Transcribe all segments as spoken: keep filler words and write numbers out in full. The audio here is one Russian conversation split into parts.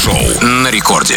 Крем-хруст-шоу на рекорде.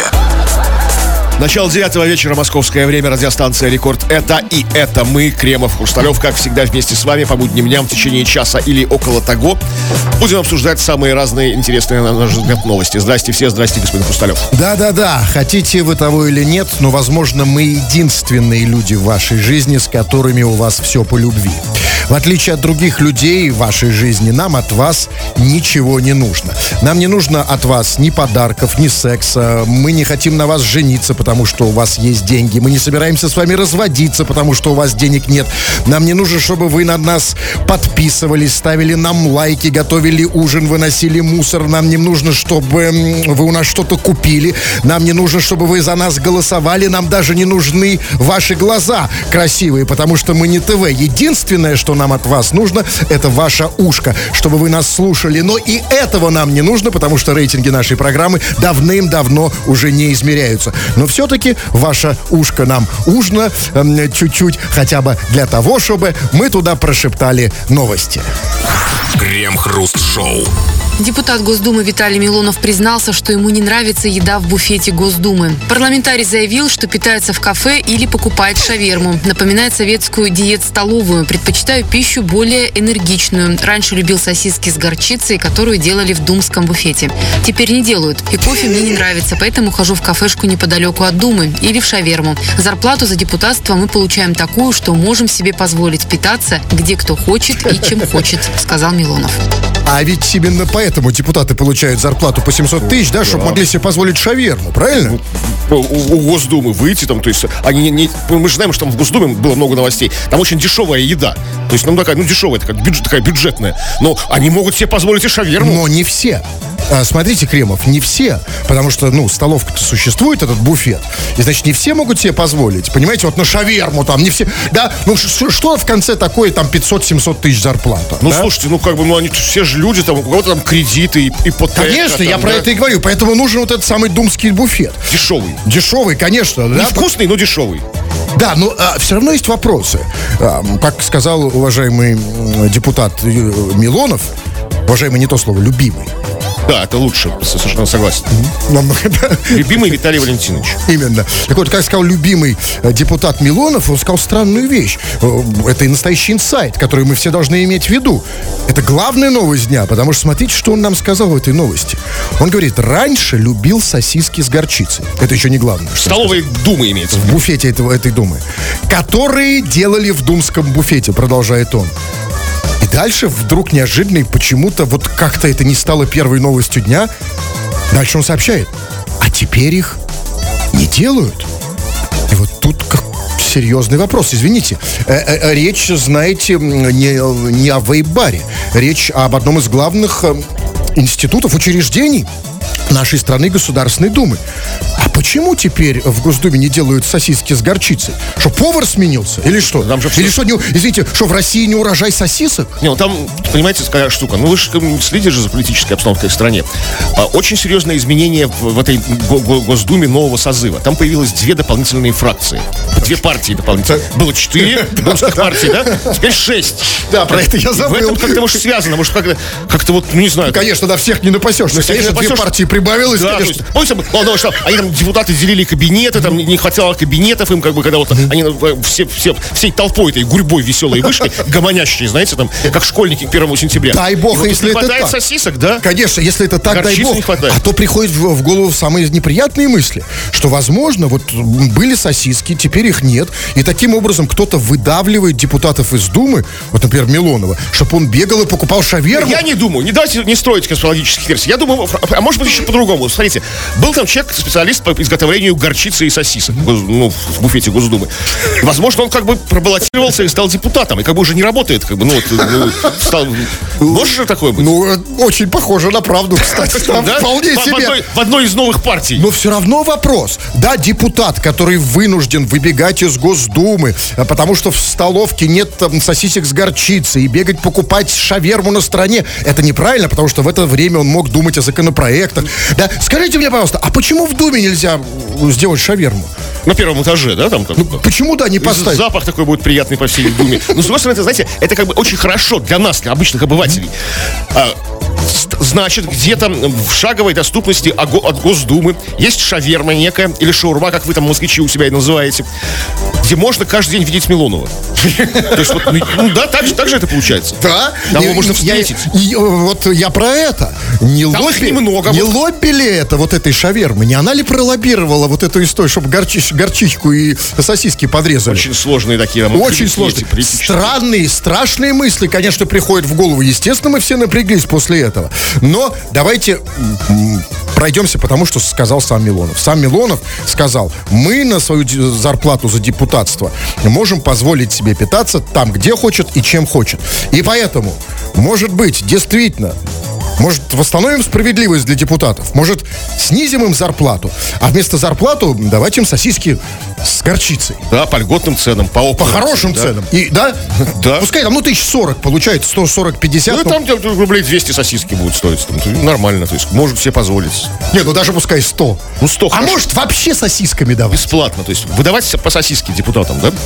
Начало девятого вечера, московское время, радиостанция «Рекорд». Это и это мы, Кремов, Хрусталев, как всегда вместе с вами по будним дням в течение часа или около того. Будем обсуждать самые разные интересные, на наш взгляд, новости. Здрасте все, здрасте, господин Хрусталев. Да-да-да, хотите вы того или нет, но, возможно, мы единственные люди в вашей жизни, с которыми у вас все по любви. В отличие от других людей в вашей жизни, нам от вас ничего не нужно. Нам не нужно от вас ни подарков, ни секса. Мы не хотим на вас жениться, потому что у вас есть деньги. Мы не собираемся с вами разводиться, потому что у вас денег нет. Нам не нужно, чтобы вы на нас подписывались, ставили нам лайки, готовили ужин, выносили мусор. Нам не нужно, чтобы вы у нас что-то купили. Нам не нужно, чтобы вы за нас голосовали. Нам даже не нужны ваши глаза красивые, потому что мы не ТВ. Единственное, что нам от вас нужно, это ваше ушко, чтобы вы нас слушали. Но и этого нам не нужно, потому что рейтинги нашей программы давным-давно уже не измеряются. Но все-таки ваше ушко нам нужно э, чуть-чуть, хотя бы для того, чтобы мы туда прошептали новости. Крем-хруст-шоу. Депутат Госдумы Виталий Милонов признался, что ему не нравится еда в буфете Госдумы. Парламентарий заявил, что питается в кафе или покупает шаверму. Напоминает советскую диет-столовую. Предпочитаю пищу более энергичную. Раньше любил сосиски с горчицей, которую делали в думском буфете. Теперь не делают. И кофе мне не нравится, поэтому хожу в кафешку неподалеку от Думы или в шаверму. Зарплату за депутатство мы получаем такую, что можем себе позволить питаться, где кто хочет и чем хочет, сказал Милонов. А ведь именно поэтому депутаты получают зарплату по семьсот тысяч, да, чтобы могли себе позволить шаверму, правильно? У, у Госдумы выйти там, то есть они не, не, мы же знаем, что там в Госдуме было много новостей. Там очень дешевая еда. То есть, ну, такая, ну, дешевая, такая, бюджет, такая бюджетная. Но они могут себе позволить и шаверму. Но не все. А, смотрите, Кремов, не все. Потому что, ну, столовка-то существует, этот буфет. И, значит, не все могут себе позволить. Понимаете, вот на шаверму там не все. Да, ну, ш- что в конце такое, там, пятьсот-семьсот тысяч зарплата? Ну, да? слушайте, ну, как бы, ну, они все же люди, там, у кого-то там кредиты, и ипотека. Конечно, там, я да? про это и говорю. Поэтому нужен вот этот самый думский буфет. Дешевый. Дешевый, конечно. Да? Невкусный, но дешевый. Да, но а, все равно есть вопросы. А, как сказал уважаемый м, депутат э, Милонов, уважаемый не то слово, любимый. Да, это лучше, совершенно согласен. Mm-hmm. Любимый Виталий Валентинович. Именно. Так вот, как сказал любимый э, депутат Милонов, он сказал странную вещь. Э, это и настоящий инсайт, который мы все должны иметь в виду. Это главная новость дня, потому что смотрите, что он нам сказал в этой новости. Он говорит, раньше любил сосиски с горчицей. Это еще не главное. Столовой Думы имеется. В буфете этого, этой Думы. Которые делали в думском буфете, продолжает он. И дальше вдруг неожиданно, и почему-то вот как-то это не стало первой новостью дня. Дальше он сообщает, а теперь их не делают. И вот тут как серьезный вопрос, извините. Э-э-э, речь, знаете, не, не о вейп-баре. Речь об одном из главных э, институтов, учреждений нашей страны, Государственной Думы. А почему теперь в Госдуме не делают сосиски с горчицей? Что, повар сменился? Или что? Там же Или что, не, извините, что в России не урожай сосисок? Не, ну там, понимаете, какая штука. Ну вы же следите же за политической обстановкой в стране. А, очень серьезное изменение в, в этой го- го- Госдуме нового созыва. Там появилось две дополнительные фракции. Две партии дополнительные. Было четыре думских партий, да? Теперь шесть. Да, про это я В забыл. этом как-то, может, связано. Может, как-то, как-то вот, ну не знаю. Конечно, на всех не напасешься. всех не Конечно, две напасешься. партии прибавилось, Да, конечно. то есть, помните, ну, что они там депутаты делили кабинеты, там не, не хватало кабинетов им, как бы, когда вот они э, все, все, всей толпой этой гурьбой веселой вышли, гомонящие, знаете, там, как школьники к первому сентября. Дай бог, И вот если не это хватает так. сосисок, да? Конечно, если это так, дай Горчицы бог. не хватает. А то приходит в, в голову самые неприятные мысли, что, возможно, вот были сосиски, теперь их нет, и таким образом кто-то выдавливает депутатов из Думы, вот, например, Милонова, чтобы он бегал и покупал шаверму. Я не думаю, не давайте не строить конспирологических версий. Я думаю, а может быть еще по-другому. Смотрите, был там человек, специалист по изготовлению горчицы и сосисок, ну, в буфете Госдумы. Возможно, он как бы пробаллотировался и стал депутатом, и как бы уже не работает, как бы, ну, вот, ну, стал... Может же такое быть? Ну, очень похоже на правду, кстати. Там Да? вполне в, в себе. одной, в одной из новых партий. Но все равно вопрос. Да, депутат, который вынужден выбегать из Госдумы, потому что в столовке нет там сосисек с горчицей, и бегать покупать шаверму на стороне, это неправильно, потому что в это время он мог думать о законопроектах. Да, скажите мне, пожалуйста, а почему в Думе нельзя сделать шаверму? На первом этаже, да, там? Ну, почему, да, не поставить? Запах такой будет приятный по всей Думе. Но, с другой стороны, это, знаете, это как бы очень хорошо для нас, для обычных обывателей. А, Значит, где-то в шаговой доступности от Госдумы есть шаверма некая, или шаурма, как вы там, москвичи, у себя и называете, где можно каждый день видеть Милонова. То есть, вот, ну да, так же, так же это получается. Да. Там его можно встретить. Я, и, вот я про это. Не, там лобби, немного, не вот. лобби ли это, вот этой шавермы? Не она ли пролоббировала вот эту историю, чтобы горчич, горчичку и сосиски подрезали? Очень сложные такие. Очень сложные. Странные, страшные мысли, конечно, приходят в голову. Естественно, мы все напряглись после этого. Но давайте пройдемся, потому что сказал сам Милонов. Сам Милонов сказал: мы на свою зарплату за депутатство можем позволить себе питаться там, где хочет и чем хочет. И поэтому, может быть, действительно, может, восстановим справедливость для депутатов? Может, снизим им зарплату? А вместо зарплату давайте им сосиски с горчицей. Да, по льготным ценам, по По хорошим да. ценам. И, да? Да. Пускай там, ну, тысяч сорок получается, сто сорок пятьдесят. Ну, и там ну, рублей двести сосиски будут стоить. Там, нормально, то есть может себе позволить. Нет, ну даже пускай сто. Ну, сто А хорошо. может, вообще сосисками давать? Бесплатно, то есть выдавать по сосиске депутатам, да?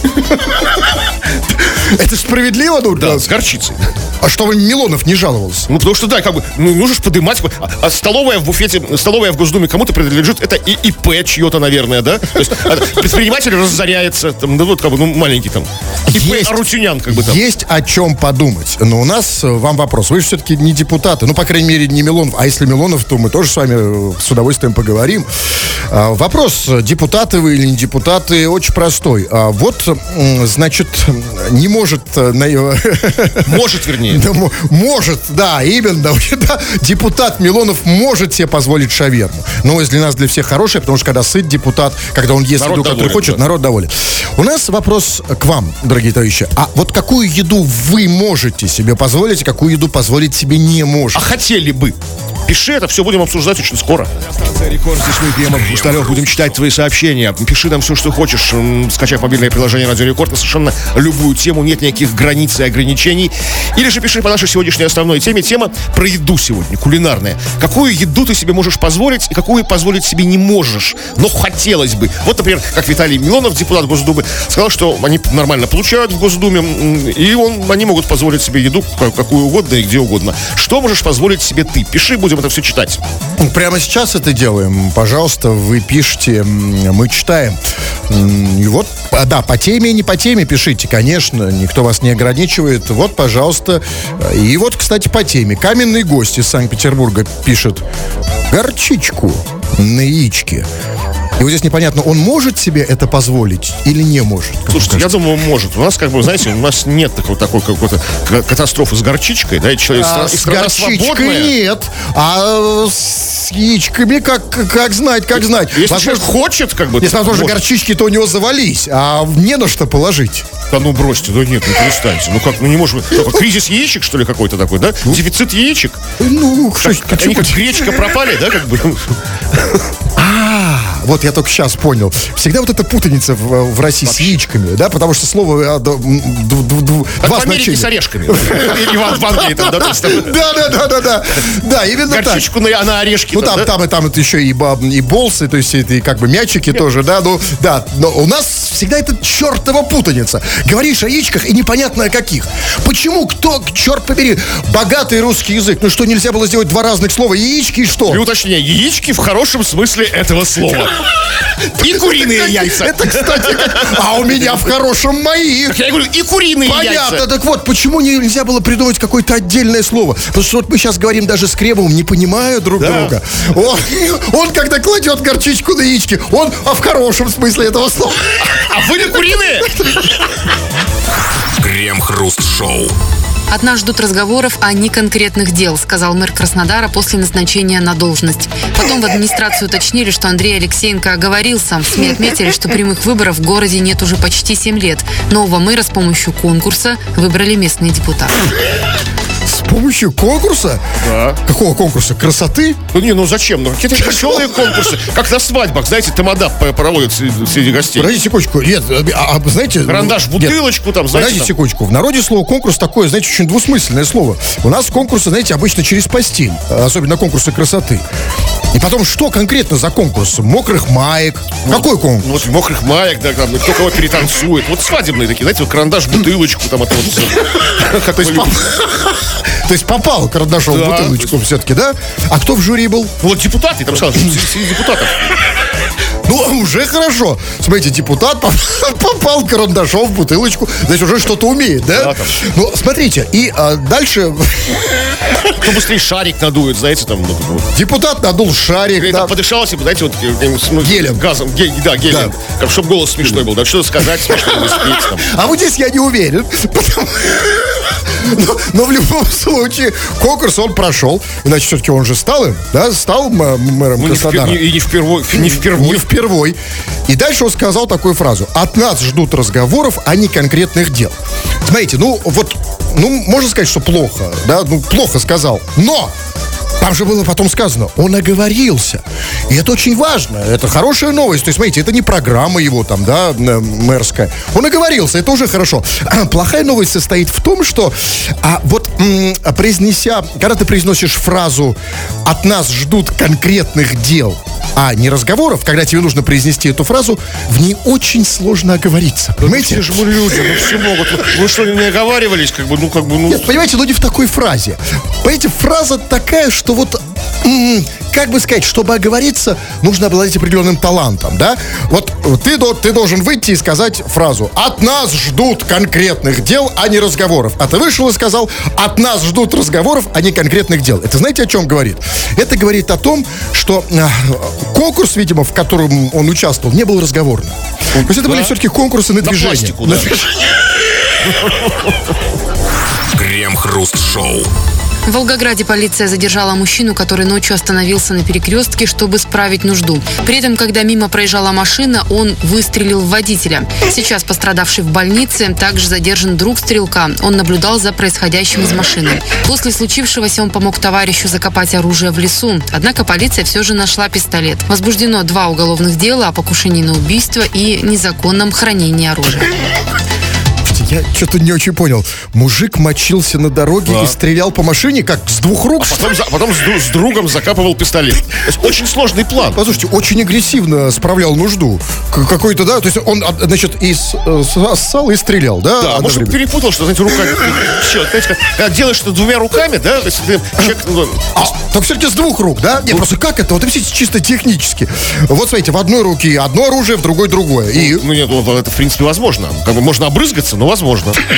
Это справедливо, ну? Да, с горчицей. А чтобы Милонов не жаловался? Ну, потому что, да, как бы, ну, нужно же подымать. А, а столовая в буфете, столовая в Госдуме кому-то принадлежит, это и ИП чье-то, наверное, да? То есть а, предприниматель разоряется, там, ну, вот, как бы, ну, маленький там. ИП Есть, Арутюнян, как бы там. Есть о чем подумать. Но у нас вам вопрос. Вы же все-таки не депутаты. Ну, по крайней мере, не Милонов. А если Милонов, то мы тоже с вами с удовольствием поговорим. А, вопрос, депутаты вы или не депутаты, очень простой. А, вот, значит, не может... Может, вернее. Да, может, да, именно. Да, депутат Милонов может себе позволить шаверму. Новость для нас, для всех хорошая, потому что когда сыт депутат, когда он ест Народ еду, которую доволен, хочет, да. народ доволен. У нас вопрос к вам, дорогие товарищи. А вот какую еду вы можете себе позволить, а какую еду позволить себе не А можете? хотели бы? Пиши, это все будем обсуждать очень скоро. Рекорд, здесь мы, Пьемов, Густарев, будем читать твои сообщения. Пиши нам все, что хочешь, скачав мобильное приложение Радио Рекорд на совершенно любую тему, нет никаких границ и ограничений. Или же пиши по нашей сегодняшней основной теме. Тема про еду сегодня, кулинарная. Какую еду ты себе можешь позволить и какую позволить себе не можешь, но хотелось бы. Вот, например, как Виталий Милонов, депутат Госдумы, сказал, что они нормально получают в Госдуме, и он, они могут позволить себе еду какую угодно и где угодно. Что можешь позволить себе ты? Пиши, будем это все читать. Прямо сейчас это делаем. Пожалуйста, вы пишите, мы читаем. И вот, а, да, по теме и не по теме пишите, конечно, никто вас не ограничивает. Вот, пожалуйста. И вот, кстати, по теме. Каменный гость из Санкт-Петербурга пишет: горчичку на яичке. И вот здесь непонятно, он может себе это позволить или не может? Слушайте, я думаю, он может. У нас, как бы, знаете, у нас нет такой, такой какой-то катастрофы с горчичкой, да, и человек А, и с страна горчичкой свободная. нет, а с яичками как, как знать, как знать. Если Возможно, человек хочет, как бы... если, возможно, может. горчички-то у него завались, а не на что положить. Да ну бросьте, да нет, ну перестаньте. Ну как, ну не можем... Такой кризис яичек, что ли, какой-то такой, да? Дефицит яичек? Ну, что, Как, они как гречка пропали, да, как бы? А, вот я только сейчас понял. Всегда вот эта путаница в, в России с яичками, да, потому что слово а, д- д- д- д- Как два в Америке значения. с орешками. Или в Англии там, да? то есть там Да, да, да, да, да. Да, именно так. Горчичку на, на орешки. Ну, там, да? там и там это еще и, ба- и болсы, то есть это и как бы мячики тоже, да, ну, да. Но у нас всегда эта чертова путаница. Говоришь о яичках и непонятно о каких. Почему, кто, черт побери, богатый русский язык? Ну что, нельзя было сделать два разных слова? Яички и что? И уточнение, яички в хорошем смысле этого слова. И куриные яйца. Это, кстати, как... А у меня в хорошем мои. Я говорю, и куриные Понятно, яйца. так вот, почему нельзя было придумать какое-то отдельное слово? Потому что вот мы сейчас говорим даже с Кремовым, не понимая друг Да. друга. Он, он, когда кладет горчичку на яички, он а в хорошем смысле этого слова. А вы не куриные? Крем-хруст-шоу. От нас ждут разговоров, а не конкретных дел, сказал мэр Краснодара после назначения на должность. Потом в администрации уточнили, что Андрей Алексеенко оговорился. В СМИ отметили, что прямых выборов в городе нет уже почти семь лет. Нового мэра с помощью конкурса выбрали местные депутаты. С помощью конкурса? Да. Какого конкурса? Красоты? Ну не, ну зачем? Ну какие-то веселые конкурсы. Как на свадьбах, знаете, тамада п- проводят среди, среди гостей. Подождите секундочку. Нет, а, а, знаете... Карандаш в нет, бутылочку, там, знаете. Подождите там. секундочку. В народе слово конкурс такое, знаете, очень двусмысленное слово. У нас конкурсы, знаете, обычно через постель. Особенно конкурсы красоты. И потом, что конкретно за конкурс? Мокрых маек? Какой конкурс? Ну, вот мокрых маек, да, там, кто кого перетанцует. Вот свадебные такие, знаете, вот карандаш в бутылочку, там, это вот все. Как вы любите. То есть попал Карандашов Да, в бутылочку то есть- все-таки, да? А кто в жюри был? Вот депутаты, там сказал, среди среди депутатов. Ну, уже хорошо. Смотрите, депутат поп- попал Карандашов в бутылочку. Здесь уже что-то умеет, да? Да, там. Ну, смотрите, и а, дальше Кто быстрее шарик надует, знаете, там, ну, вот. депутат надул шарик. Или да. там подышался, знаете, вот э, ну, Гелем. газом, ге- да, гелем, как, чтобы голос смешной был, да, что сказать смешно, или спеть там. А вот здесь я не уверен. потому- Но, но в любом случае конкурс он прошел. Иначе все-таки он же стал им, да, стал м- мэром Ну, не, впер- Краснодара. не- и не впервой, не Не впервой. впервой. И дальше он сказал такую фразу: от нас ждут разговоров, а не конкретных дел. Смотрите, ну вот, ну можно сказать, что плохо, да, ну плохо сказал. Но там же было потом сказано, он оговорился. И это очень важно, это хорошая новость. То есть, смотрите, это не программа его там, да, м- мэрская. Он оговорился, это уже хорошо. Плохая новость состоит в том, что а, вот м, произнеся, когда ты произносишь фразу «от нас ждут конкретных дел», а не разговоров, когда тебе нужно произнести эту фразу, в ней очень сложно оговориться. Понимаете? Все же мы люди, ну все могут. Вы, вы что, не оговаривались, как бы, ну, как бы, ну... Нет, понимаете, но не в такой фразе. Понимаете, фраза такая, что вот, м, как бы сказать, чтобы оговориться, нужно обладать определенным талантом, да? Вот ты, до- ты должен выйти и сказать фразу «от нас ждут конкретных дел, а не разговоров». А ты вышел и сказал «от нас ждут разговоров, а не конкретных дел». Это знаете, о чем говорит? Это говорит о том, что а, конкурс, видимо, в котором он участвовал, не был разговорным. То есть это Да. были все-таки конкурсы на, На движение. пластику, На да. Крем-хруст-шоу. В Волгограде полиция задержала мужчину, который ночью остановился на перекрестке, чтобы справить нужду. При этом, когда мимо проезжала машина, он выстрелил в водителя. Сейчас пострадавший в больнице. Также задержан друг стрелка. Он наблюдал за происходящим из машины. После случившегося он помог товарищу закопать оружие в лесу. Однако полиция все же нашла пистолет. Возбуждено два уголовных дела о покушении на убийство и незаконном хранении оружия. Я что-то не очень понял. Мужик мочился на дороге Да. и стрелял по машине, как с двух рук? что ли? Потом, за- потом с, дру- с другом закапывал пистолет. То есть очень сложный план. Послушайте, очень агрессивно справлял нужду. К- Какой-то, да, то есть он, а, значит, и с- э, ссал и стрелял, да? Да, может, он одновременно? перепутал, что, знаете, рука... Все, знаете, как- когда делаешь это двумя руками, да, то есть ты человек... ну, А, так все-таки с двух рук, да? Нет, просто как это? Вот объясните чисто технически. Вот смотрите, в одной руке одно оружие, в другой другое. И Ну нет, ну, это в принципе возможно. Как бы можно обрызгаться, но возможно. То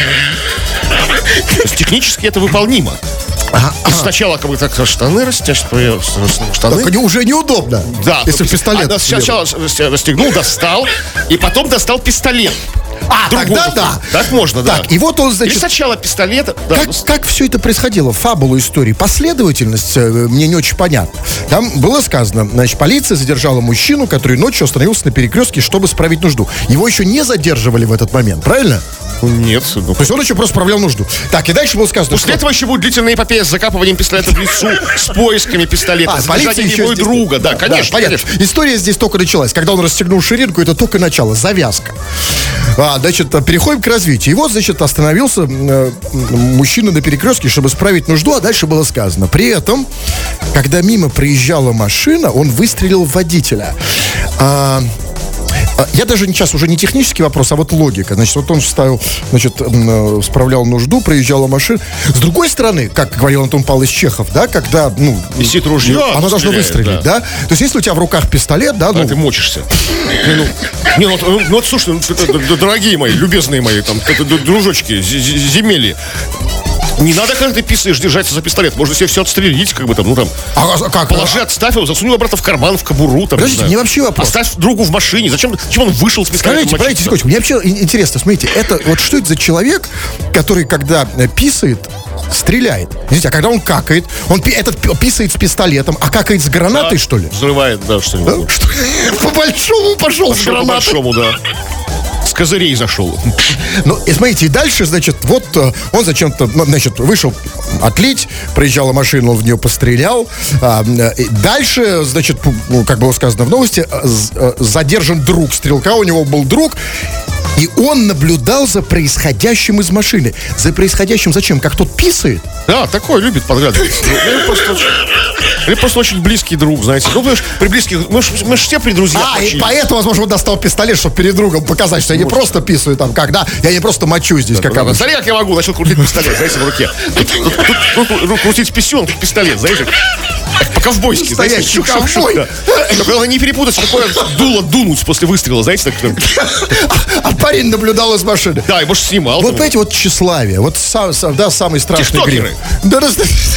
есть технически это выполнимо. То есть сначала как бы так штаны растяжь, штаны. так они уже неудобно. Да, Если пистолет. а, сначала расстегнул, достал, и потом достал пистолет. А, Другой тогда рукой. да. Так можно, да. Так, и вот он, Или значит, сначала пистолет. Да, Как, ну, как все это происходило? Фабула истории, последовательность э, мне не очень понятна. Там было сказано, значит, полиция задержала мужчину, который ночью остановился на перекрестке, чтобы справить нужду. Его еще не задерживали в этот момент, правильно? Нет. ну, То есть он еще просто справлял нужду. Так, и дальше было сказано, После что... этого еще будет длительная эпопея с закапыванием пистолета в лесу, с поисками пистолета, А, с полиция задержанием еще его и здесь- друга. Да, конечно, понятно. конечно. История здесь только началась. Когда он расстегнул ширинку, это только начало, завязка. А, значит, переходим к развитию. И вот, значит, остановился э, мужчина на перекрестке, чтобы справить нужду, а дальше было сказано. При этом, когда мимо проезжала машина, он выстрелил в водителя. А, а, Я даже сейчас уже не технический вопрос, а вот логика. Значит, вот он ставил, значит, м, э, справлял нужду, проезжала машина. С другой стороны, как говорил Антон Павлович Чехов, да, когда, ну, Висит ружье, оно оно должно стреляет, выстрелить, да. То есть, если у тебя в руках пистолет, да, Да, ну, ты мочишься. Не, ну, не, ну, вот, ну, вот, слушай, ну, это, д- дорогие мои, любезные мои, там, д- д- дружочки, з- з- земели. Не надо, когда ты писаешь, держаться за пистолет. Можно себе все отстрелить, как бы там, ну там. а, а как? Положи, отставь его, засунь его обратно в карман, в кобуру. Там, Подождите, не знаю. мне вообще вопрос. Оставь другу в машине. Зачем, зачем он вышел с пистолетом? Скажите, подождите, мочиться? секундочку, мне вообще ин- интересно, смотрите, это вот что это за человек, который, когда э, писает, стреляет? Видите, а когда он какает, он пи- этот пи- писает с пистолетом, а какает с гранатой, Да, что ли? Взрывает, да, что-нибудь. Да? Что? По-большому пошел с Пошел по гранатой. большому, да. С козырей зашел. Ну, и смотрите, и дальше, значит, вот э, он зачем-то, ну, значит, вышел отлить, проезжала машина, он в нее пострелял. А, э, и дальше, значит, пу- ну, как было сказано в новости, э, з- э, задержан друг стрелка, у него был друг. И он наблюдал за происходящим из машины. За происходящим зачем? Как тот писает? Да, такой любит подглядывать. Ну, я просто очень- Или просто очень близкий друг, знаете. Ну, понимаешь, при близких... Мы ж, мы ж все при друзьях А, и мочились. поэтому, возможно, он достал пистолет, чтобы перед другом показать, что я не просто писаю там, как, да? Я не просто мочу здесь, как Да, обычно. смотри, как я могу, начал крутить пистолет, знаете, в руке. Тут, тут- тут- тут- тут крутить писюн, как пистолет, знаете. Как по-ковбойски, знаете. Настоящий Шук-шук-шук, ковбой. да. Только главное не перепутать, какое дуло дунуть после выстрела, знаете. Так, А парень наблюдал из машины. да, и может снимал. Вот там. понимаете, вот тщеславие, вот сам, сам- да, самый страшный Тиктокеры. грех. Да, да,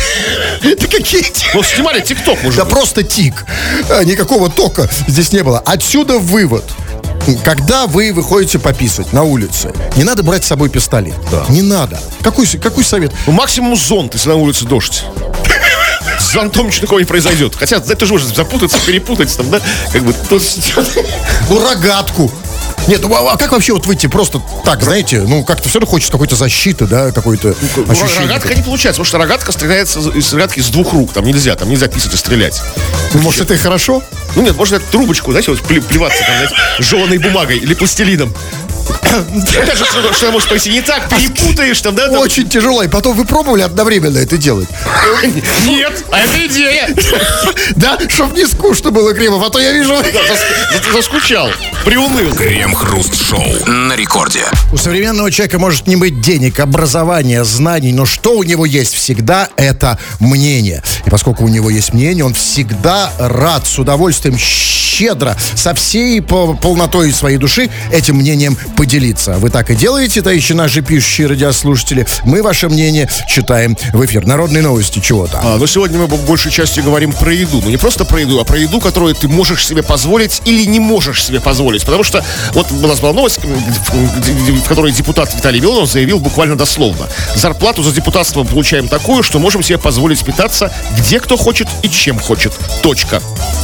да какие ти- Ну, снимали ТикТок, может Да быть. просто тик. А, Никакого тока здесь не было. Отсюда вывод. Когда вы выходите пописать на улице, не надо брать с собой пистолет. Да. Не надо. Какой, с- какой совет? Ну, максимум зонт, если на улице дождь. С зонтом ничего такого не произойдет. Хотя, это же можно запутаться, перепутать там, да? Как бы тут... Ну, рогатку. Нет, ну а а как вообще вот выйти просто так, знаете, ну как-то все равно хочется какой-то защиты, да, какой-то Ну, ощущение. рогатка не получается, потому что рогатка стреляется из рогатки с двух рук. Там нельзя, там нельзя писать и стрелять. Ну, может, это и хорошо? Ну нет, можно трубочку, знаете, вот пле- плеваться там, знаете, жеваной бумагой или пластилином. Опять же, что, что может пойти не так, перепутаешь там, да? Там... Очень тяжело. И потом вы пробовали одновременно это делать? Нет, а это идея. Да, чтобы не скучно было, Кремов, а то я вижу... Да, зас- зас- Заскучал, приуныл. Крем-хруст-шоу на рекорде. У современного человека может не быть денег, образования, знаний, но что у него есть всегда, это мнение. И поскольку у него есть мнение, он всегда рад, с удовольствием, щедро, со всей по- полнотой своей души этим мнением поделиться. Вы так и делаете, товарищи наши пишущие радиослушатели. Мы ваше мнение читаем в эфир. Народные новости, чего там? А, но сегодня мы в большей части говорим про еду. Ну, не просто про еду, а про еду, которую ты можешь себе позволить или не можешь себе позволить. Потому что вот у нас была новость, в которой депутат Виталий Милонов заявил буквально дословно. Зарплату за депутатство мы получаем такую, что можем себе позволить питаться где кто хочет и чем хочет. Точка.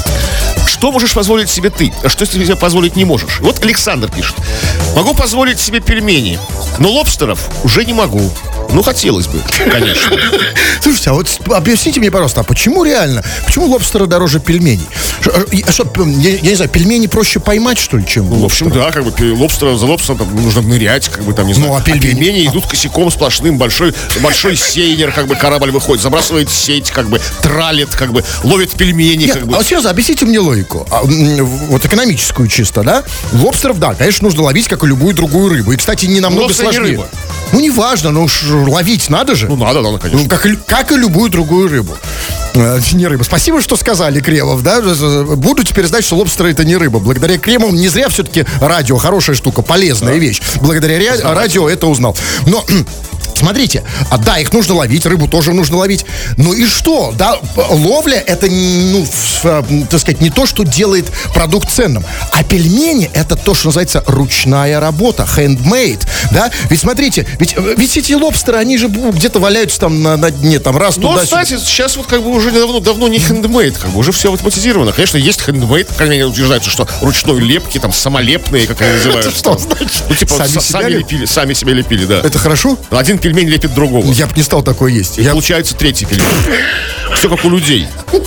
Что можешь позволить себе ты, а что себе позволить не можешь? Вот Александр пишет. Могу позволить себе пельмени, но лобстеров уже не могу. Ну, хотелось бы, конечно. Слушайте, а вот с- объясните мне, пожалуйста, а почему реально? Почему лобстеры дороже пельменей? Ш- а, и- а что, п- я, я не знаю, пельмени проще поймать, что ли, чем В общем, лобстера? да, как бы пе- лобстера, за лобстером там нужно нырять, как бы там, не знаю. Ну, а пельмени? идут косяком сплошным, большой, большой сейнер, как бы корабль выходит, забрасывает сеть, как бы тралит, как бы ловит пельмени, Нет, как а бы. вот серьезно, объясните мне логику. А, м, вот экономическую чисто, да? Лобстеров, да, конечно, нужно ловить, как и любую другую рыбу. И, кстати, не намного Лобстер не сложнее. рыба. Ну, неважно, ну уж ловить надо же. Ну, надо, надо, конечно. Ну, как, и, как и любую другую рыбу. Э, Не рыба. Спасибо, что сказали, Кремов, да? Буду теперь знать, что лобстеры это не рыба. Благодаря Кремову не зря все-таки радио хорошая штука, полезная вещь. Благодаря ре- радио это узнал. Но смотрите, а да, их нужно ловить, рыбу тоже нужно ловить. Ну и что? Да, ловля это, ну, в- э, так сказать, не то, что делает продукт ценным. А пельмени это то, что называется ручная работа, handmade, да? Ведь смотрите, ведь, э, ведь эти лобстеры, они же ну, где-то валяются там на, на дне, там раз Ну, туда кстати, сейчас вот как бы уже давно, давно не хендмейд, как бы уже все автоматизировано. Конечно, есть хендмейд, как они утверждаются, что ручной лепки, там, самолепные, как они называют. что там. значит? Ну, типа, Сами са- себя сами леп- лепили, сами себя лепили, да. Это хорошо? Один пельмень лепит другого. Я бы не стал такое есть. И Я- получается третий пельмень. Все как у людей.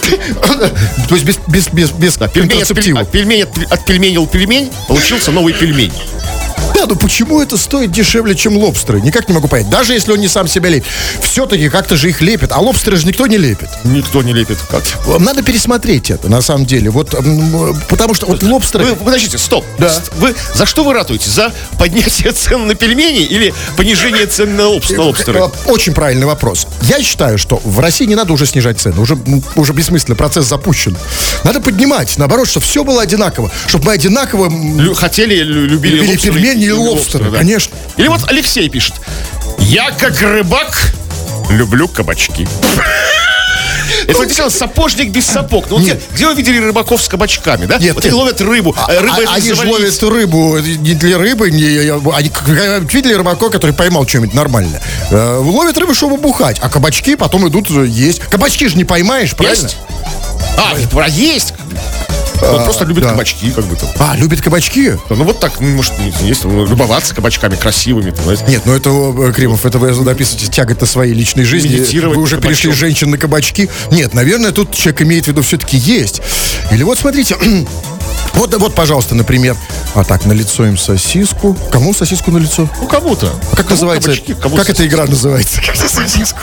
То есть без, без, без, без Да, пельмень от, пель- контрацептива. от пельмень от, отпельменил пельмень, получился новый пельмень. Да, ну почему это стоит дешевле, чем лобстеры? Никак не могу понять. Даже если он не сам себя лепит. Все-таки как-то же их лепит. А лобстеры же никто не лепит. Никто не лепит. Как? Надо пересмотреть это, на самом деле. Вот, м, потому что вот лобстеры... Вы, подождите, стоп. Да. С- Вы за что вы ратуете? За поднятие цен на пельмени или понижение цен на, лобс- на лобстеры? Э, Очень правильный вопрос. Я считаю, что в России не надо уже снижать цены. Уже, м, уже бессмысленно, процесс запущен. Надо поднимать. Наоборот, чтобы все было одинаково. Чтобы мы одинаково м, Лю- хотели, лю- любили, любили лобстеры пельмени и лобстеры. да. Конечно. Или вот Алексей пишет. Я, как рыбак, люблю кабачки. Это вот действительно сапожник без сапог. Ну, вот Нет. где, где вы видели рыбаков с кабачками, да? Нет, вот они нет. ловят рыбу. А- а рыба а- это они же завалить. ловят рыбу не для рыбы, не, они как- как- видели рыбака, который поймал что-нибудь нормальное. Э, ловят рыбу, чтобы бухать, а кабачки потом идут э, есть. Кабачки же не поймаешь, правильно? Есть? А, нет, про есть. Он просто любит да. кабачки, как бы там. А, любит кабачки? Ну вот так, ну, может, есть, ну, любоваться кабачками красивыми, там, знаете. Нет, ну это, э, Кремов, это вы дописываете тяготы своей личной жизни. Медитировать Вы уже на перешли кабачок. женщин на кабачки. Нет, наверное, тут человек имеет в виду все-таки есть. Или вот смотрите, вот, вот, пожалуйста, например, А так, на лицо им сосиску. Кому сосиску на лицо? Ну, кому-то. Как Кому называется? кабачки, кому Как эта сосиску. игра называется? Как за сосиску?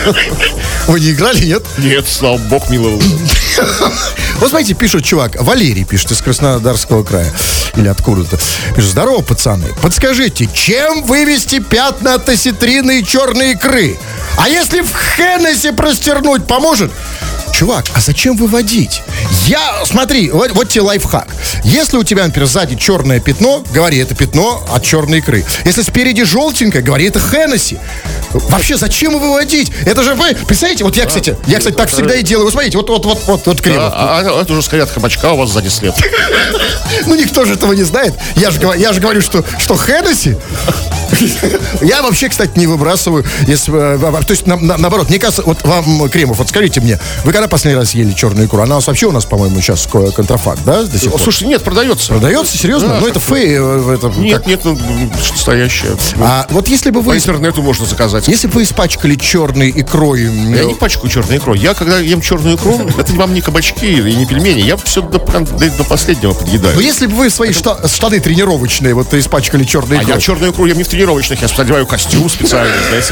Вы не играли, нет? Нет, слава богу, милого. Вот смотрите, пишет чувак, Валерий пишет из Краснодарского края. Или откуда-то. Пишет: здорово, пацаны. Подскажите, чем вывести пятна от осетрины и черной икры? А если в Хеннесси простернуть, поможет? Чувак, а зачем выводить? Я, смотри, вот, вот тебе лайфхак. Если у тебя, например, сзади черное пятно, говори, это пятно от черной икры. Если спереди желтенькое, говори, это Хеннесси. Вообще, зачем его выводить? Это же, вы, представляете, вот я, кстати, я, кстати, так всегда и делаю. Вы смотрите, вот, вот, вот, вот, вот Кремов. А, а это уже скорее от кабачка, у вас сзади след. Ну, никто же этого не знает. Я же, говорю- я же говорю, что, что Хеннесси. Я вообще, кстати, не выбрасываю. Если, э, то есть, на- на- наоборот, мне кажется, вот вам, Кремов, вот скажите мне, вы когда последний раз ели черную икру? Она у нас вообще у нас, по-моему, сейчас ко- контрафакт, да, до сих пор? Слушайте, нет, продается. Продается, серьезно? Да, ну, это фей, э, это Нет, как- нет, ну, настоящее. А вот если бы По вы, интернету можно заказать. если бы вы испачкали черной икрой, м, Я не пачкаю черную икру. Я, когда ем черную икру, это вам не кабачки и не пельмени. Я все до, прям до- до последнего подъедаю. ну, если бы вы свои шта- штаны тренировочные вот испачкали черной А икрой. я черную икру ем не в тренировочных, я одеваю костюм специальный, знаете.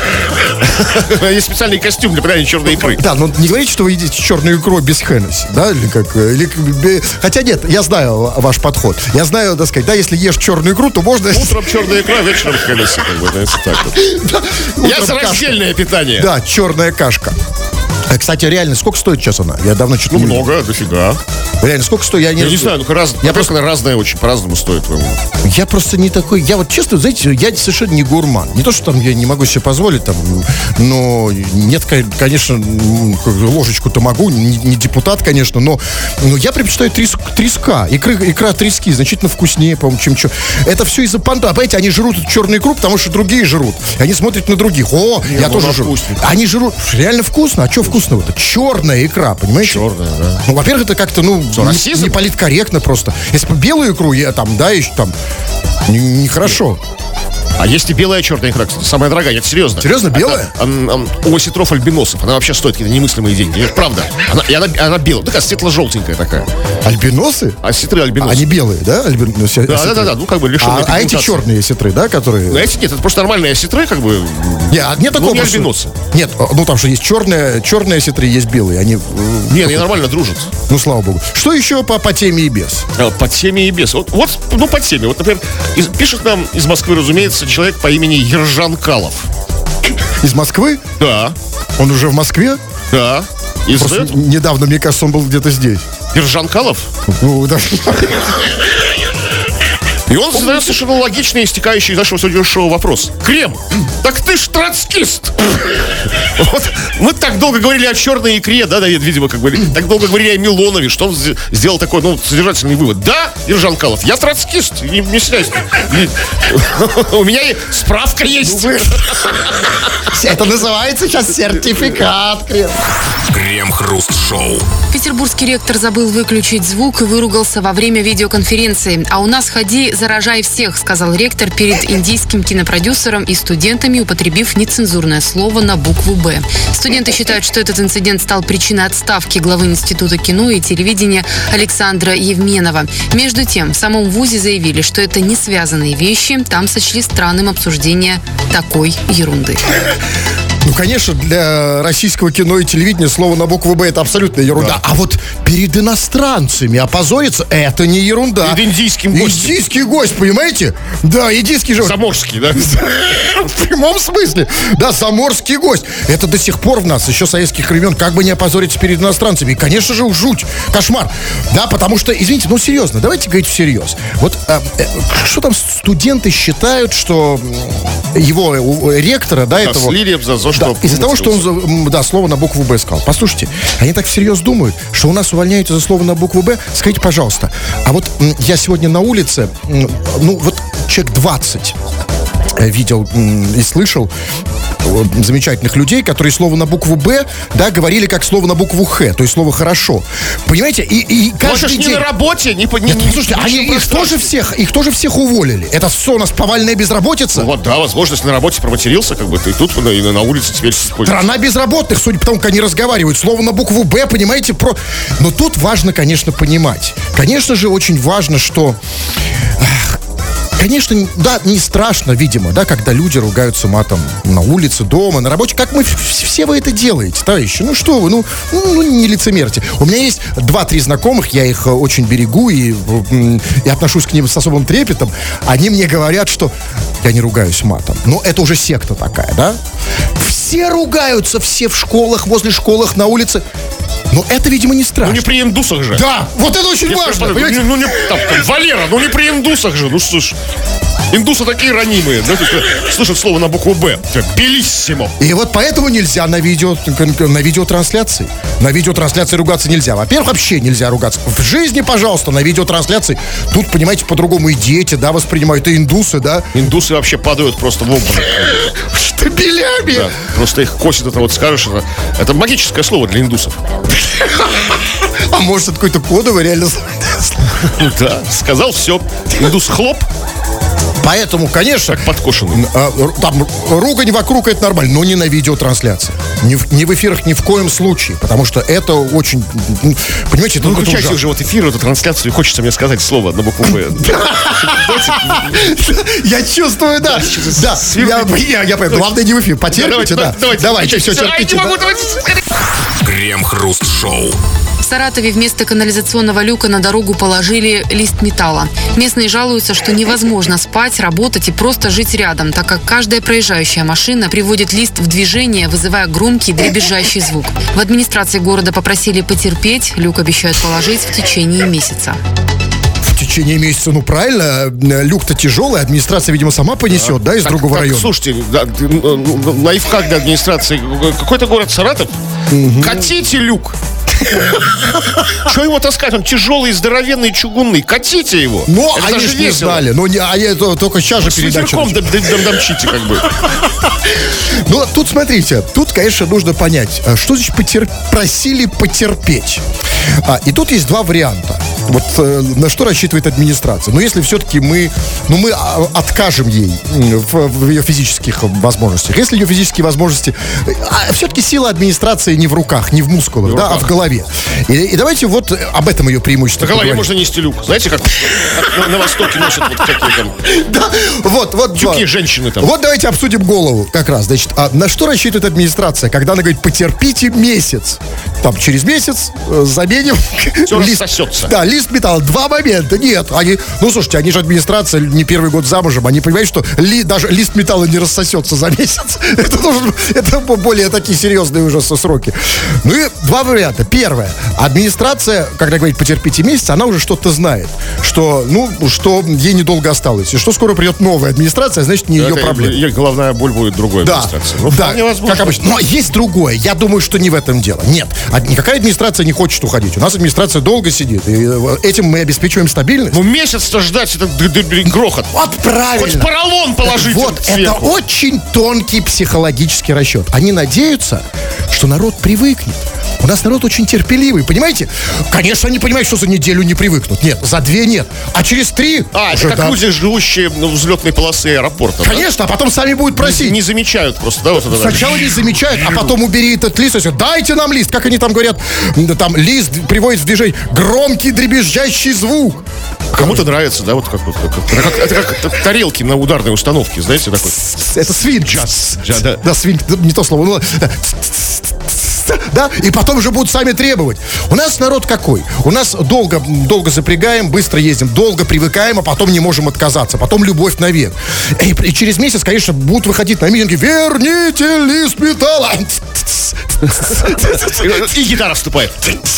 Есть специальный костюм для придания черной икры. Да, но не говорите, что вы едите черную икру без Хеннесси, да, или как, э, или, бе- хотя нет, я знаю ваш подход. Я знаю, так сказать, да, если ешь черную икру, то можно... Утром черная икра, вечером Хеннесси, как бы, знаете, так вот. Я Утром за кашка. раздельное питание. Да, черная кашка. А, кстати, реально, сколько стоит сейчас она? Я давно что-то Ну, не видел. много, дофига. Реально, сколько стоит? Я не, Я не знаю, ну раз, я просто разное очень по-разному стоит. Я просто не такой. Я вот честно, знаете, я совершенно не гурман. Не то, что там я не могу себе позволить, там, но нет, ко- конечно, м, ложечку-то могу, не, не депутат, конечно, но, но я предпочитаю трес, треска. Икры, икра трески значительно вкуснее, по-моему, чем что. Это все из-за понта. Понимаете, они жрут эту черную икру, потому что другие жрут. И они смотрят на других. О, я ну, тоже она жру. вкусненькая. Они жрут. Реально вкусно. А что вкусного-то? Черная икра, понимаете? Черная, да. Ну, во-первых, это как-то, ну, не, расизм? не политкорректно просто. Если бы белую икру, я там, да, еще там, не- нехорошо. А есть и белая черная икра, кстати, самая дорогая, нет, серьезно. Серьезно, белая? Это, ам, ам, у осетров альбиносов, она вообще стоит какие-то немыслимые деньги. Нет, правда. Она, и она, она белая, такая светло-желтенькая такая. Альбиносы? Осетры альбиносы. Они белые, да? Альбин- ну, се- Да, осетры. да, да, да, ну как бы лишенные А, а эти пигментации. черные осетры, да, которые... Ну, эти нет, это просто нормальные осетры, как бы. Не, а нет такого не просто- альбиносы. Нет, а, ну там что есть черные, черные осетры, есть белые. Они, э, Не, они нормально дружат. ну, слава богу. Что еще по, по теме и без? А, Под теме и без. Вот, вот, ну, под теме. Вот, например, из- пишет нам из Москвы, разумеется, человек по имени Ержан Калов. Из Москвы? Да, Он уже в Москве? да. И Просто задает недавно, мне кажется, он был где-то здесь. Ержан Калов. Ну, да. И он задает совершенно логичный, истекающий из нашего сегодняшнего шоу вопрос. Крем, так ты ж троцкист. Вот мы так долго говорили о черной икре, да, Давид, видимо, как бы, так долго говорили о Милонове, что он сде- сделал такой, ну, содержательный вывод. Да, Ержан Калов, я троцкист, не, не стесняйся. У меня и справка есть. Это называется сейчас сертификат. Крем-хруст-шоу. Петербургский ректор забыл выключить звук и выругался во время видеоконференции. «А у нас ходи, заражай всех», сказал ректор перед индийским кинопродюсером и студентами, употребив нецензурное слово на букву «Б». Студенты считают, что этот инцидент стал причиной отставки главы Института кино и телевидения Александра Евменова. Между тем, в самом вузе заявили, что это не связанные вещи. Там сочли странным обсуждение такой ерунды. Ну, конечно, для российского кино и телевидения слово на букву «Б» — это абсолютная ерунда. Да. А вот перед иностранцами опозориться — это не ерунда. Перед индийским гостем. Индийский гость, понимаете? Да, индийский же... Заморский, да? В прямом смысле. Да, заморский гость. Это до сих пор в нас, еще советских времен, как бы не опозориться перед иностранцами. И, конечно же, жуть, кошмар. Да, потому что, извините, ну, серьезно, давайте говорить всерьез. Вот э, э, что там студенты считают, что м, его, у, ректора, да, Да, этого... слили за, за Да, что из-за того, что он, за- м, да, слово на букву «Б» сказал. Послушайте, они так всерьез думают, что у нас увольняют за слово на букву «Б». Скажите, пожалуйста, а вот м, я сегодня на улице, м, ну, вот человек двадцать э, видел м, и слышал э, замечательных людей, которые слово на букву «Б», да, говорили как слово на букву «Х», то есть слово «хорошо». Понимаете? И, и Ну, каждый это ж не день... на работе, не по... не- Нет, не- слушайте, не- они, не- их, тоже всех, их тоже всех уволили. Это что, у нас повальная безработица? Вот, да, возможно, если на работе проматерился, как бы, ты тут на, и на улице теперь ходишь. Страна безработных, судя по тому, как они разговаривают. Слово на букву «Б», понимаете, про... Но тут важно, конечно, понимать. Конечно же, очень важно, что... Ах, Конечно, да, не страшно, видимо, да, когда люди ругаются матом на улице, дома, на работе. Как мы все вы это делаете, товарищи? Ну что вы, ну, ну не лицемерьте. У меня есть два-три знакомых, я их очень берегу и, и отношусь к ним с особым трепетом. Они мне говорят, что я не ругаюсь матом. Но это уже секта такая, да? Все ругаются, все в школах, возле школах, на улице. Но это, видимо, не страшно. Ну не при индусах же. Да, вот это очень Если важно. я, Понимаете? Ну, не, там, там, Валера, ну не при индусах же. Ну что ж, индусы такие ранимые. Да, слышат слово на букву «Б». Белиссимо. И вот поэтому нельзя на видео, на видеотрансляции. На видеотрансляции ругаться нельзя. Во-первых, вообще нельзя ругаться. В жизни, пожалуйста, на видеотрансляции. Тут, понимаете, по-другому и дети, да, воспринимают, и индусы, да. Индусы вообще падают просто в обморок. Штабелями. Да, просто их косит, это вот скажешь, это, это магическое слово для индусов. А может, это какой-то кодовый реально? Да, сказал все. Индус хлоп. Поэтому, конечно, как подкошенный. Там ругань вокруг, это нормально, но не на видеотрансляции. Не в, не в эфирах ни в коем случае, потому что это очень... Понимаете, это ну, выключайте ужасно. Уже вот эфир, эту трансляцию, и хочется мне сказать слово на букву «Б». Я чувствую, да. Да, я понимаю. Главное, не в эфир. Потерпите, да. Давайте, все, терпите. Крем-хруст-шоу. В Саратове вместо канализационного люка на дорогу положили лист металла. Местные жалуются, что невозможно спать, работать и просто жить рядом, так как каждая проезжающая машина приводит лист в движение, вызывая громкий дребезжащий звук. В администрации города попросили потерпеть, люк обещают положить в течение месяца. В течение месяца, ну правильно, люк-то тяжелый, администрация, видимо, сама понесет, да, из так, другого так, района. Слушайте, да, лайфхак для администрации. Какой-то город Саратов. Угу. Катите люк. Что его таскать? Он тяжелый, здоровенный, чугунный. Катите его. Ну, они же не знали. Ну, не, а я только сейчас же передачу. С ветерком домчите, как бы. Ну, тут смотрите, тут, конечно, нужно понять, что значит потер... просили потерпеть. А, и тут есть два варианта. Вот э, на что рассчитывает администрация. Но если все-таки мы, ну, мы откажем ей в, в ее физических возможностях. Если ее физические возможности... А все-таки сила администрации не в руках, не в мускулах, в да, руках. А в голове. И, и давайте вот об этом ее преимущество. В голове можно нести люк. Знаете, как на, на Востоке носят вот такие там... Да, вот, вот. Тюки женщины там. Вот давайте обсудим голову как раз. Значит, а на что рассчитывает администрация, когда она говорит, потерпите месяц? Там через месяц э, заменим... Все лист, рассосется. Да, лист металла. Два момента. Нет, они... Ну, слушайте, они же администрация не первый год замужем. Они понимают, что ли, даже лист металла не рассосется за месяц. Это, нужно, это более такие серьезные уже сроки. Ну и два варианта. Первое. Администрация, когда говорит потерпите месяц, она уже что-то знает. Что, ну, что ей недолго осталось. И что скоро придет новая администрация, значит, не ее проблема. Головная боль будет другой да, администрации. Ну, да, как обычно. Но есть другое. Я думаю, что не в этом дело. Нет. Никакая администрация не хочет уходить. У нас администрация долго сидит. И этим мы обеспечиваем стабильность. Ну, месяц-то ждать, это грохот. Вот правильно. Хоть поролон положите. Вот, это очень тонкий психологический расчет. Они надеются, что народ привыкнет. У нас народ очень терпеливый, понимаете? Конечно, они понимают, что за неделю не привыкнут. Нет, за две нет. А через три... А, уже, это как да. люди, живущие в взлетной полосе аэропорта. Конечно, да? А потом сами будут просить. Не, не замечают просто, да? Вот это, сначала да. не замечают, а потом убери этот лист. Если, дайте нам лист. Как они там говорят, там лист приводит в движение громкий дребезжащий звук. Кому-то нравится, да, вот как, как, как, это как, это как тарелки на ударной установке, знаете, такой. Это свинг. Джаз. Джаз, да. Да, свинг, не то слово. Ну, да, и потом уже будут сами требовать. У нас народ какой? У нас долго, долго запрягаем, быстро ездим, долго привыкаем, а потом не можем отказаться. Потом любовь навек. И, и через месяц, конечно, будут выходить на митинги. Верните лист металла. И гитара вступает.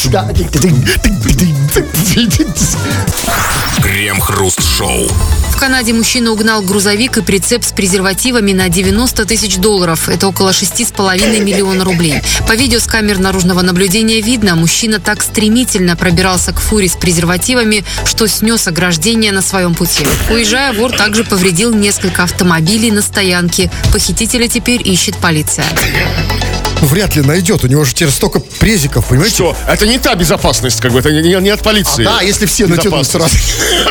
Крем-хруст-шоу. В Канаде мужчина угнал грузовик и прицеп с презервативами на девяносто тысяч долларов. Это около шести с половиной миллиона рублей. По видео с камер наружного наблюдения видно, мужчина так стремительно пробирался к фуре с презервативами, что снес ограждение на своем пути. Уезжая, вор также повредил несколько автомобилей на стоянке. Похитителя теперь ищет полиция. Вряд ли найдет. У него же теперь столько презиков, понимаете? Что? Это не та безопасность, как бы, это не, не от полиции. А, да, если все натянут сразу.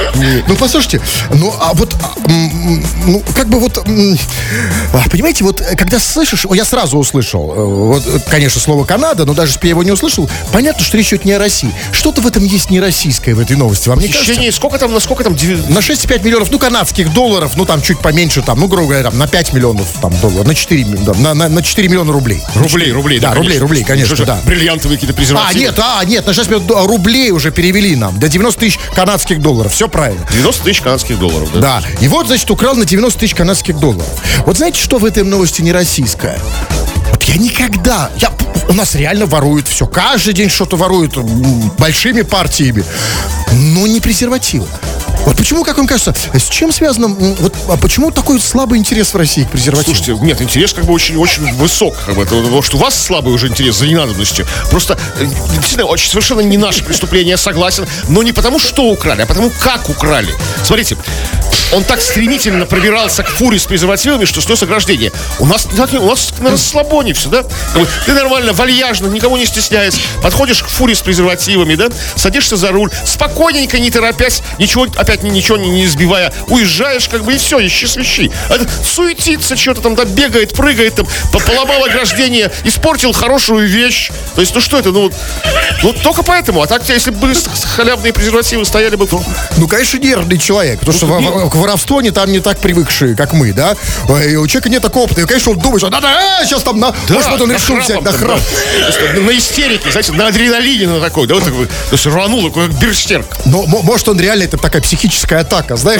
Ну, послушайте, ну, а вот, а, м, ну, как бы вот, м, а, понимаете, вот, когда слышишь, о, я сразу услышал, э, вот, э, конечно, слово «Канада», но даже если я его не услышал, понятно, что речь идет не о России. Что-то в этом есть не российское, в этой новости, вам не кажется? Хищение, сколько там, на сколько там? деви- На шесть и пять миллионов, ну, канадских долларов, ну, там, чуть поменьше, там, ну, грубо говоря, там, на пять миллионов, там, долларов, на четыре, да, на, на, на четыре миллиона рублей. Рублей, рублей, Да, рублей, рублей, конечно, Что же, да. Бриллиантовые какие-то А, презервативы. нет, а, нет, на шесть миллионов рублей уже перевели нам, до девяносто тысяч канадских долларов, все правильно. девяносто тысяч канадских долларов, да? Да, и вот, значит, украл на девяносто тысяч канадских долларов. Вот знаете, что в этой новости не российское? Вот я никогда... Я, у нас реально воруют все. Каждый день что-то воруют м, большими партиями. Но не презервативы. Вот почему, как вам кажется, с чем связано... м, Вот, а почему такой слабый интерес в России к презервативам? Слушайте, нет, интерес как бы очень-очень высок. Как бы, это, может, у вас слабый уже интерес за ненадобностью. Просто, э, действительно, очень совершенно не наше преступление, я согласен. Но не потому, что украли, а потому, как украли. Смотрите, он так стремительно пробирался к фуре с презервативами, что снес ограждение. У нас, у нас на расслабоне все, да? Как бы, ты нормально, вальяжно, никого не стесняясь, подходишь к фуре с презервативами, да? Садишься за руль, спокойненько, не торопясь, ничего, опять ни- ничего не, не сбивая, уезжаешь, как бы, и все, ищи свищи. А этот суетится, что-то там, да, бегает, прыгает, там, по- поломал ограждение, испортил хорошую вещь. То есть, ну что это, ну, вот, ну только поэтому. А так, если бы были с- с- халявные презервативы, стояли бы... Ну, конечно, нервный человек, потому что Ну, во- во- к воровству они там не так привыкшие, как мы, да? И у человека нет такого опыта. И, конечно, он думает, что надо, а, сейчас там, на... может быть, он решил взять на храп. На, на истерике, знаете, на адреналине на такой, да, вот такой, то есть рванул, такой, как берсерк. Но, м- может, он реально, это такая психическая атака, знаешь?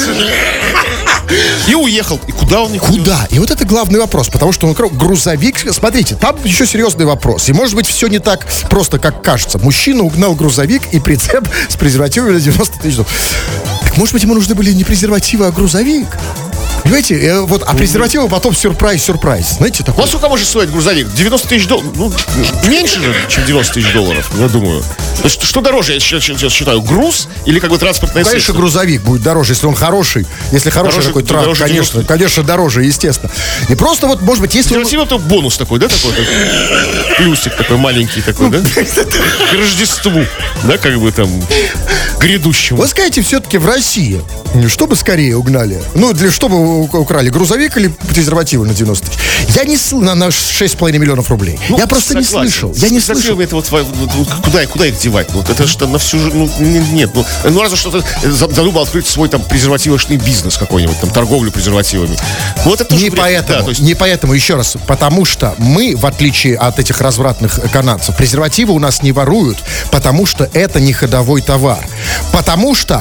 И уехал. И куда он не ходил? Куда? И вот это главный вопрос, потому что он украл грузовик. Смотрите, там еще серьезный вопрос. И может быть все не так просто, как кажется. Мужчина угнал грузовик и прицеп с презервативами на девяносто тысяч долларов. Так может быть ему нужны были не презервативы, а грузовик? Понимаете, э, вот, а презервативы потом сюрприз-сюрприз. Знаете, У такой. вас сколько может стоить грузовик? девяносто тысяч долларов? Ну, меньше же, чем девяносто тысяч долларов, я думаю. То есть, что дороже, я сейчас, сейчас считаю, груз или как бы транспортное Конечно, средство? грузовик будет дороже, если он хороший. Если хороший Дороже- такой трак, дороже конечно, девяносто. конечно, дороже, естественно. И просто вот, может быть, если он... Презерватив это бонус такой, да, такой? такой плюсик такой маленький такой, да? К Рождеству, да, как бы там, грядущему. Вы скажите, все-таки в России, что бы скорее угнали? Ну, для что бы у- украли, грузовик или презервативы на девяносто тысяч? Я не слышал на, на шесть с половиной миллионов рублей. Ну, я просто согласен. не слышал. Я не С слышал. презервативами Это вот, во- вот- вот куда, куда их девать? Ну, вот это что на всю жизнь, ну, не- нет. Ну, ну разве что-то за- задумал открыть свой там презервативочный бизнес какой-нибудь, там, торговлю презервативами. Ну, вот это тоже Не бред. поэтому, Да, то есть, не поэтому, еще раз, потому что мы, в отличие от этих развратных канадцев, презервативы у нас не воруют, потому что это не ходовой товар. Потому что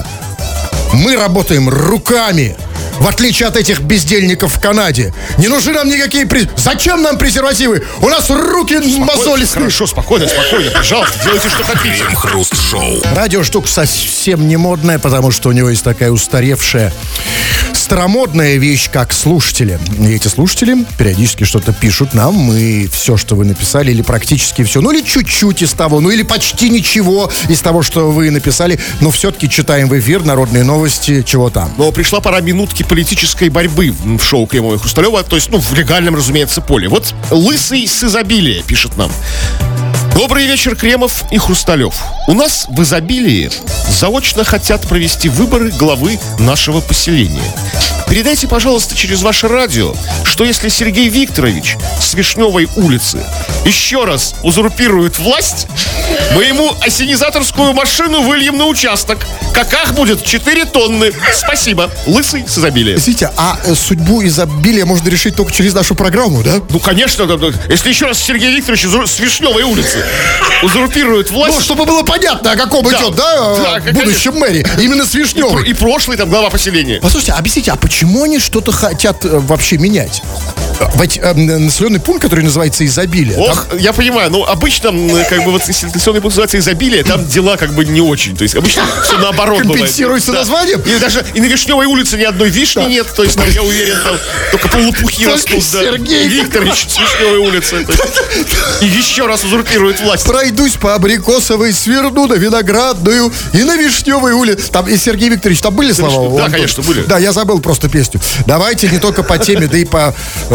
мы работаем руками, в отличие от этих бездельников в Канаде. Не нужны нам никакие... през- Зачем нам презервативы? У нас руки мозолистые. Хорошо, спокойно, спокойно, пожалуйста, делайте, что хотите. Крем-хруст-шоу. Радио штука совсем не модная, потому что у него есть такая устаревшая, старомодная вещь, как слушатели. И эти слушатели периодически что-то пишут нам, и все, что вы написали, или практически все, ну или чуть-чуть из того, ну или почти ничего из того, что вы написали, но все-таки читаем в эфир народные новости, чего там. Но пришла пора минутки политической борьбы в шоу Кремова и Хрусталева, то есть, ну, в легальном, разумеется, поле. Вот «Лысый с изобилия» пишет нам. Добрый вечер, Кремов и Хрусталев. У нас в изобилии заочно хотят провести выборы главы нашего поселения. Передайте, пожалуйста, через ваше радио, что если Сергей Викторович с Вишневой улицы еще раз узурпирует власть, мы ему ассенизаторскую машину выльем на участок. Каках будет четыре тонны. Спасибо. Лысый с изобилия. Извините, а э, судьбу изобилия можно решить только через нашу программу, да? Ну, конечно, да, да. Если еще раз Сергей Викторович узур- с Вишневой улицы узурпирует власть... Ну, чтобы было понятно, о каком Да. идет, да, Да, э, будущем мэре. Именно с и, про- Вишневой. и прошлый там глава поселения. Послушайте, объясните, а почему они что-то хотят э, вообще менять? Ведь э, населенный пункт, который называется изобилие. Ох, я понимаю, но обычно, м, как бы, вот если населенный пункт называется изобилие, там дела как бы не очень. То есть обычно все наоборот бывает. Компенсируется Да. названием? И даже и на Вишневой улице ни одной вишни нет. То есть там, я уверен, там только полупухи Только растут. Да. Сергей Викторович с Вишневой улицы. То есть, и еще раз узурпирует власть. Пройдусь по Абрикосовой, сверну на Виноградную и на Вишневой улице. Там и Сергей Викторович, там были слова? Да, Он- конечно, были. Да, я забыл просто песню. Давайте не только по теме, да и по...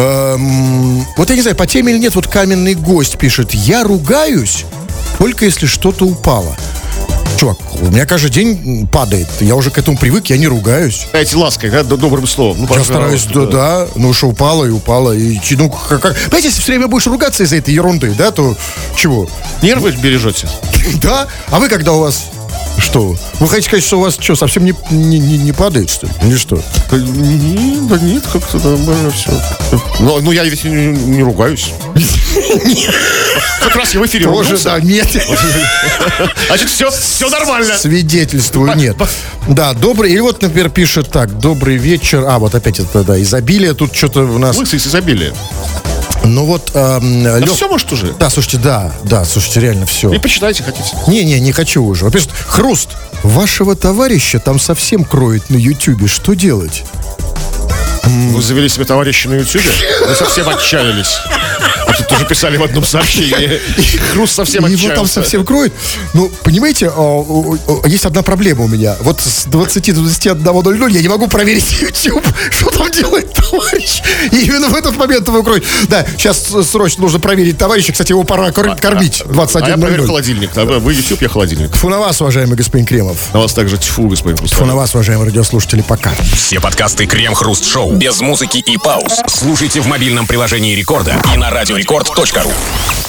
эм, вот я не знаю, по теме или нет, вот каменный гость пишет. Я ругаюсь, только если что-то упало. Чувак, у меня каждый день падает. Я уже к этому привык, я не ругаюсь. Знаете, лаской, да, добрым словом. Ну, Я стараюсь, да, да, ну что, упала и упала. И, ну, как, как... Понимаете, если все время будешь ругаться из-за этой ерунды, да, то чего? Нервы бережете? Да? А вы когда у вас... Что? Вы хотите сказать, что у вас что, совсем не, не, не, не падает, что ли? Или что? Да нет, да нет, как-то нормально все. Ну, ну я ведь не, не ругаюсь. Как раз я в эфире Тоже, да, нет. Значит, все, все нормально. Свидетельствую, нет. Да, добрый, или вот, например, пишет так, добрый вечер. А, вот опять это, да, изобилие. Тут что-то у нас... Лысый с изобилия. Ну вот... Эм, да Лёв... все может уже. Да, слушайте, да, да, слушайте, реально все. И почитайте, хотите. Не-не, не хочу уже. Во-первых, Хруст, вашего товарища там совсем кроет на Ютьюбе. Что делать? Вы завели себе товарища на Ютьюбе? Вы совсем отчаялись. А тут тоже писали в одном сообщении. Хруст совсем отчаялся. Его там совсем кроет. Ну, понимаете, есть одна проблема у меня. Вот с двадцати до двадцати одного ноль ноль я не могу проверить YouTube, что там делает товарищ. И именно в этот момент его кроет. Да, сейчас срочно нужно проверить товарища. Кстати, его пора кормить. двадцать один ноль ноль. А я проверю холодильник. Вы YouTube, я холодильник. Тьфу на вас, уважаемый господин Кремов. На вас также тьфу, господин Хруст. Тьфу на вас, уважаемые радиослушатели, пока. Все подкасты Крем-Хруст-Шоу без музыки и пауз слушайте в мобильном приложении Рекорда и на радиорекорд точка ру.